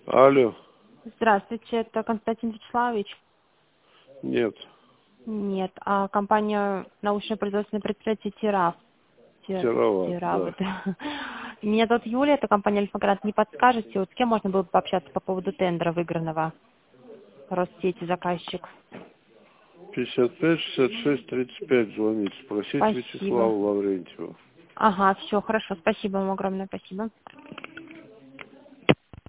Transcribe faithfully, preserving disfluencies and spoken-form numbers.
Алло. Здравствуйте, это Константин Вячеславович? Нет. Нет, а компания научно-производственное предприятие ТИРАВ. Ти- Тироват, ТИРАВ, да. это. Меня зовут Юлия, это компания Альфа-Грант. Не подскажете, вот с кем можно было бы пообщаться по поводу тендера выигранного Россети заказчик? пятьдесят пять шестьдесят шесть тридцать пять звоните. Спросите Спасибо. Вячеслава Лаврентьева. Ага, все, хорошо, спасибо вам огромное, спасибо.